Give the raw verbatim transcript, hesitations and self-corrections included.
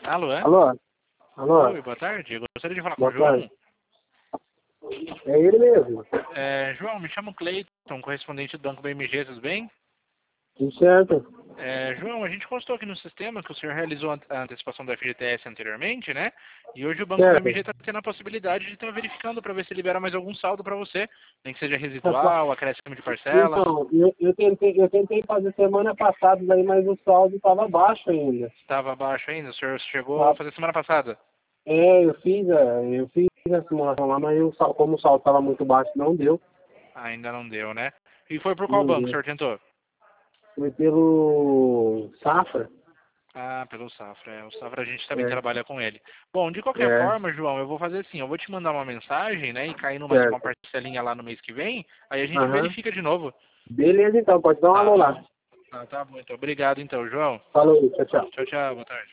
Alô, é? Alô? Alô? Oi, boa tarde. Eu gostaria de falar com Boa o João. tarde. É ele mesmo. É, João, me chamo Cleiton, correspondente do Banco B M G, tudo bem? Tudo certo? É, João, a gente consultou aqui no sistema que o senhor realizou a antecipação do F G T S anteriormente, né? E hoje o Banco B M G Certo. está tendo a possibilidade de estar verificando para ver se libera mais algum saldo para você, nem que seja Rapaz, residual, acréscimo de parcelas. então, eu, eu, tentei, eu tentei fazer semana passada, daí, mas o saldo estava baixo ainda. Estava abaixo ainda, o senhor chegou a Tá? fazer semana passada. É, eu fiz, é, eu fiz a simulação lá, mas o sal- como o saldo estava muito baixo, não deu. Ainda não deu, né? E foi por qual Não banco o deu. senhor tentou? Foi pelo Safra? Ah, pelo Safra. É, o Safra a gente também É, trabalha com ele. Bom, de qualquer é, forma, João, eu vou fazer assim, eu vou te mandar uma mensagem, né, e caindo mais uma certo. parcelinha lá no mês que vem, aí a gente Aham. verifica de novo. Beleza, então, pode dar um Tá alô bom? lá. Ah, tá bom, então. Obrigado, então, João. Falou, tchau, tchau. Tchau, tchau. Boa tarde.